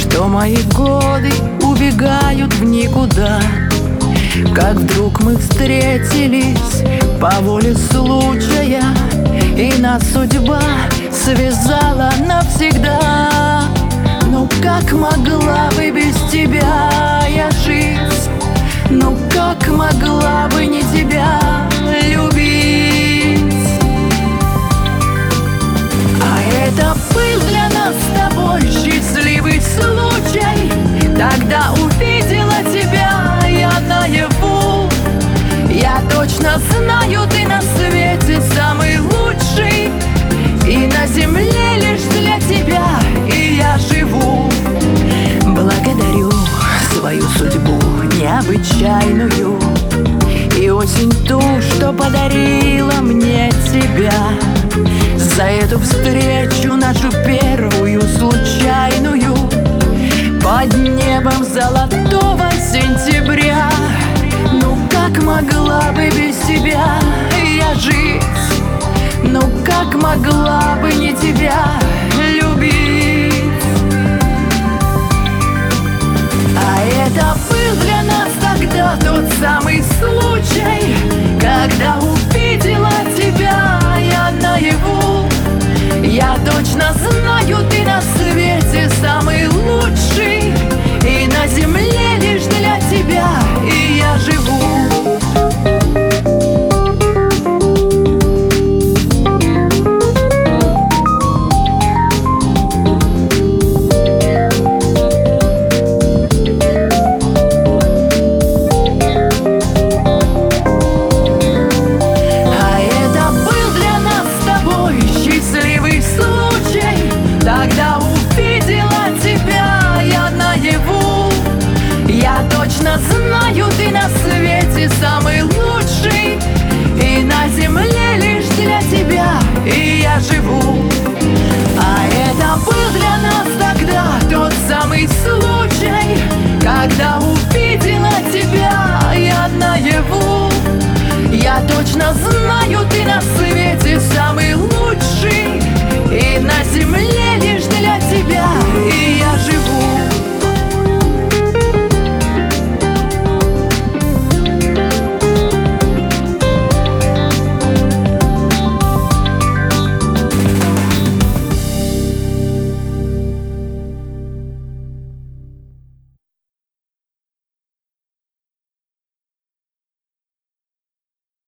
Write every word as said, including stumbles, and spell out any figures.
что мои годы убегают в никуда. Как вдруг мы встретились по воле случая, и нас судьба связала навсегда. Ну как могла бы без тебя я жить? Ну как могла бы не тебя любить? А это был для нас с тобой счастливый случай. Тогда увидела тебя я наяву. Я точно знаю, ты на свете самый лучший, и на земле лишь для тебя и я живу. Благодарю свою судьбу необычайную и осень ту, что подарила мне тебя. За эту встречу, нашу первую случайную, под небом золотого сентября. Ну как могла бы без тебя я жить? Ну как могла бы не тебя любить? А это был для нас тогда тот самый случай, когда увидела тебя я наяву. Я точно знаю, ты на свете самый лучший, и на земле лишь для тебя и я живу. Тогда увидела тебя я наяву. Я точно знаю, ты на свете самый лучший, и на земле лишь для тебя и я живу. А это был для нас тогда тот самый случай, когда увидела тебя я наяву. Я точно знаю,